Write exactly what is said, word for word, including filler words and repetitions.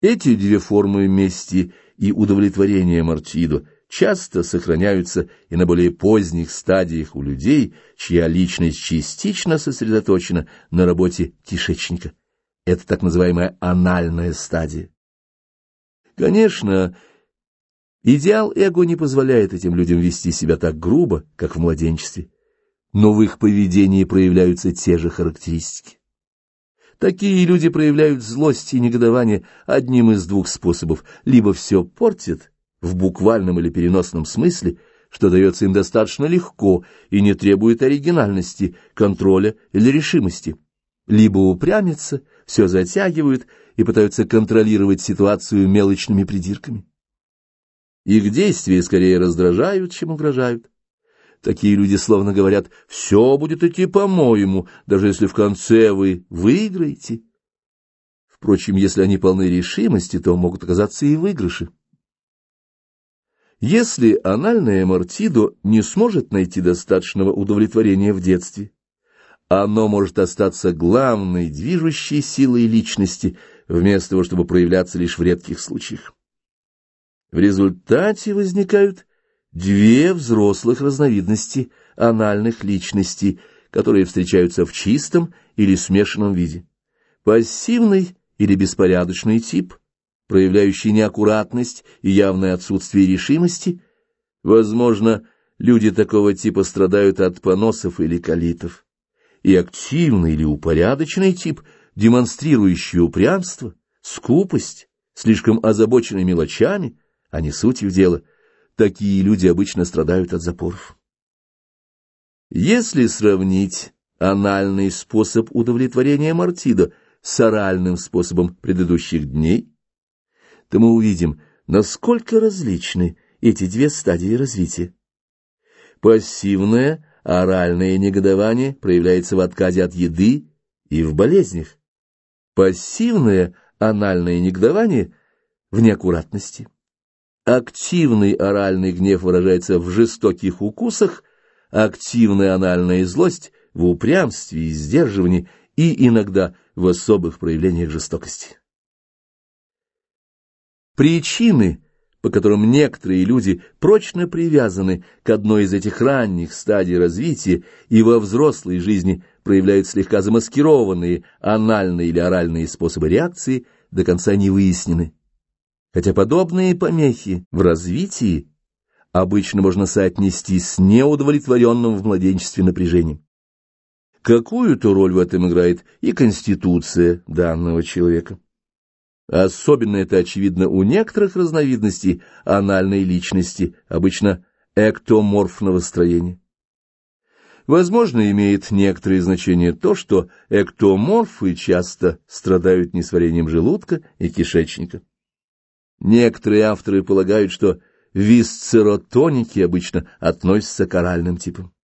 Эти две формы мести и удовлетворения мартидо часто сохраняются и на более поздних стадиях у людей, чья личность частично сосредоточена на работе кишечника. Это так называемая анальная стадия. Конечно, идеал эго не позволяет этим людям вести себя так грубо, как в младенчестве, но в их поведении проявляются те же характеристики. Такие люди проявляют злость и негодование одним из двух способов: либо все портят, в буквальном или переносном смысле, что дается им достаточно легко и не требует оригинальности, контроля или решимости, либо упрямятся, все затягивают и пытаются контролировать ситуацию мелочными придирками. Их действия скорее раздражают, чем угрожают. Такие люди словно говорят: «Все будет идти по-моему, даже если в конце вы выиграете». Впрочем, если они полны решимости, то могут оказаться и выигрыши. Если анальное мартидо не сможет найти достаточного удовлетворения в детстве, оно может остаться главной движущей силой личности, вместо того, чтобы проявляться лишь в редких случаях. В результате возникают две взрослых разновидности анальных личностей, которые встречаются в чистом или смешанном виде. Пассивный или беспорядочный тип, проявляющий неаккуратность и явное отсутствие решимости. Возможно, люди такого типа страдают от поносов или колитов. И активный или упорядоченный тип, демонстрирующий упрямство, скупость, слишком озабоченный мелочами, а не сутью дела. Такие люди обычно страдают от запоров. Если сравнить анальный способ удовлетворения мартидо с оральным способом предыдущих дней, то мы увидим, насколько различны эти две стадии развития. Пассивное оральное негодование проявляется в отказе от еды и в болезнях. Пассивное анальное негодование в неаккуратности. Активный оральный гнев выражается в жестоких укусах, активная анальная злость в упрямстве и сдерживании и иногда в особых проявлениях жестокости. Причины, по которым некоторые люди прочно привязаны к одной из этих ранних стадий развития и во взрослой жизни проявляют слегка замаскированные анальные или оральные способы реакции, до конца не выяснены. Хотя подобные помехи в развитии обычно можно соотнести с неудовлетворенным в младенчестве напряжением. Какую-то роль в этом играет и конституция данного человека. Особенно это очевидно у некоторых разновидностей анальной личности, обычно эктоморфного строения. Возможно, имеет некоторое значение то, что эктоморфы часто страдают несварением желудка и кишечника. Некоторые авторы полагают, что висцеротоники обычно относятся к оральным типам.